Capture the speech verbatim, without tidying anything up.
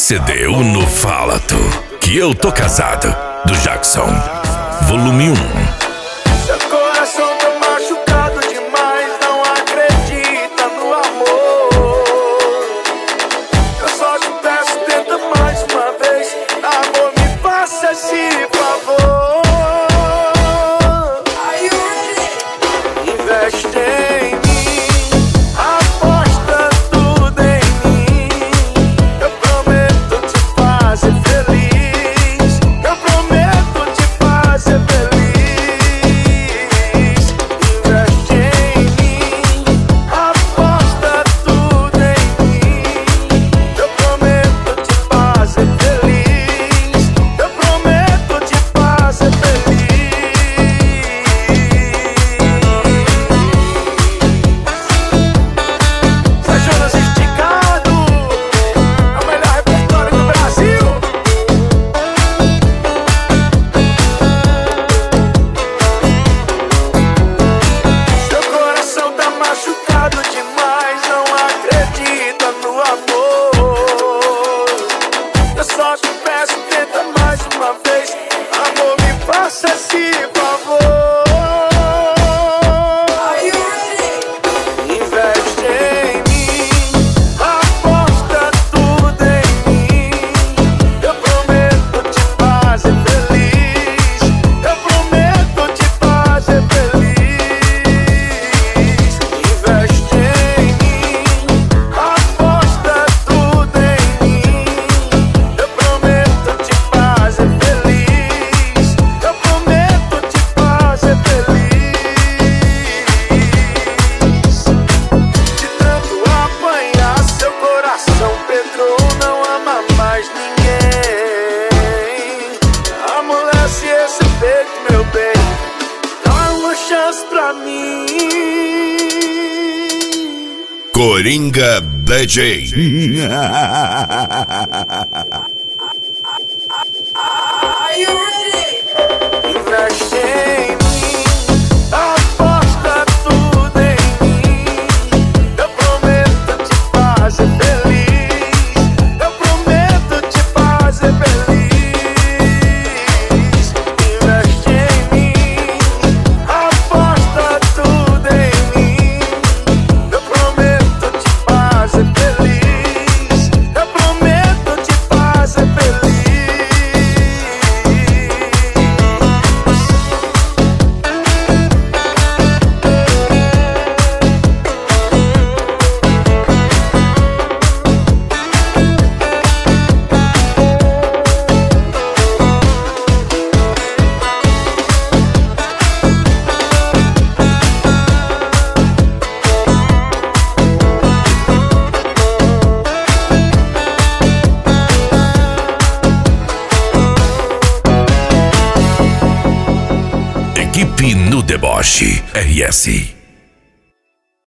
C D o No Fala Tu, que eu tô casado, do Jackson, volume um. Seu coração tá machucado demais, não acredita no amor. Eu só te peço, tenta mais uma vez, amor, me faça esse favor. Are you ready? Investe em mim, aposta tudo em mim. Eu prometo te fazer feliz, eu prometo te fazer feliz. Só te peço, tenta mais uma vez, amor, me faça esse favor. Are you ready? Investe em mim, aposta tudo em mim. Eu prometo te fazer feliz, eu prometo te fazer feliz. Investe em mim, aposta tudo em mim. Eu prometo te fazer feliz, eu prometo te fazer feliz. De tanto apanhar, seu coração Pedro não ama mais ninguém. Amolece esse peito, meu bem, dá uma chance pra mim. Coringa D J. Are you ready? Investe em mim, aposta tudo em mim. Eu prometo te fazer feliz, eu prometo te fazer feliz. Investe em mim, aposta tudo em mim. Eu prometo te fazer feliz, eu prometo te fazer feliz. Equipe no Deboche R S.